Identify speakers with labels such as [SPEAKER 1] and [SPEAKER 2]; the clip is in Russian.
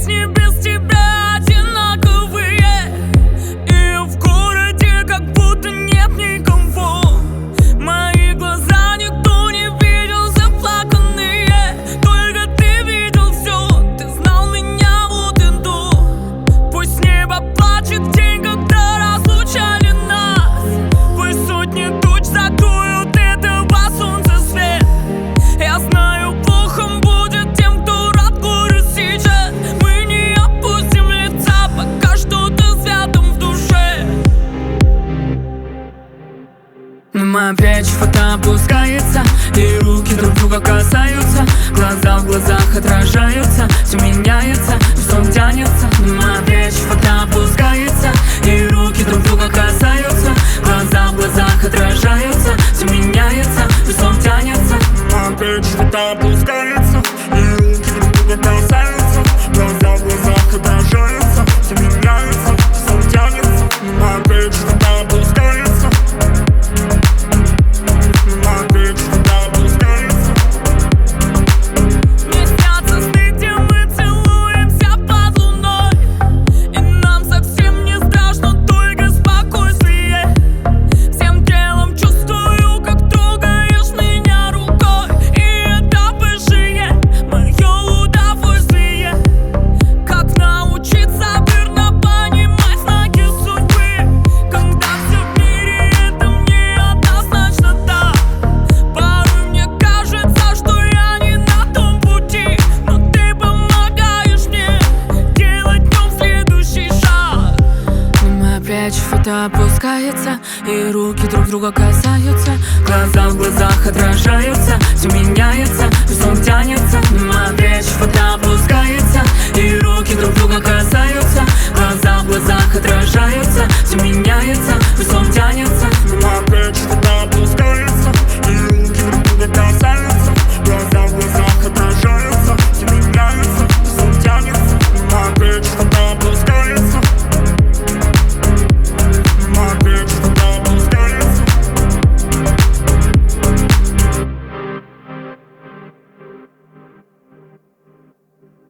[SPEAKER 1] песни без тебя одинаковые, и в городе как будто нет никого. Мои глаза никто не видел заплаканные, только ты видел все, ты знал меня вот и до. Пусть небо плачет в день, когда разлучали нас, пусть сотни туч закроют этого солнца свет. Я знаю, плохо будет тем, кто рад горю сейчас. Мы не опустим лица, пока что-то святым в душе. Но опять фото опускается, и руки друг друга касаются, глаза в глазах отражаются, все меняется, сон тянется. Но опять фото опускается, и руки друг друга касаются, глаза в глазах отражаются, все меняется, сон тянется.
[SPEAKER 2] Опять что-то опускается, и руки друг друга касаются, глаза в глазах отражаются, все меняется, сон тянется. Опять что-то опускается, опять что-то опускается.
[SPEAKER 1] Мне снятся сны, где мы целуемся под луной, и нам совсем не страшно, только спокойствие. Всем телом чувствую, как трогаешь меня рукой, и это высшее мое удовольствие. Как научиться верно понимать знаки судьбы, когда все в мире это мне однозначно да. Порой мне кажется, что я не на том пути, но ты помогаешь мне делать в нем следующий шаг. Но опять фото опускается, и руки друг друга касаются, глаза в глазах отражаются, все меняется, сон тянется. Но опять фото опускается, и руки друг друга касаются, глаза в глазах отражаются, все меняется,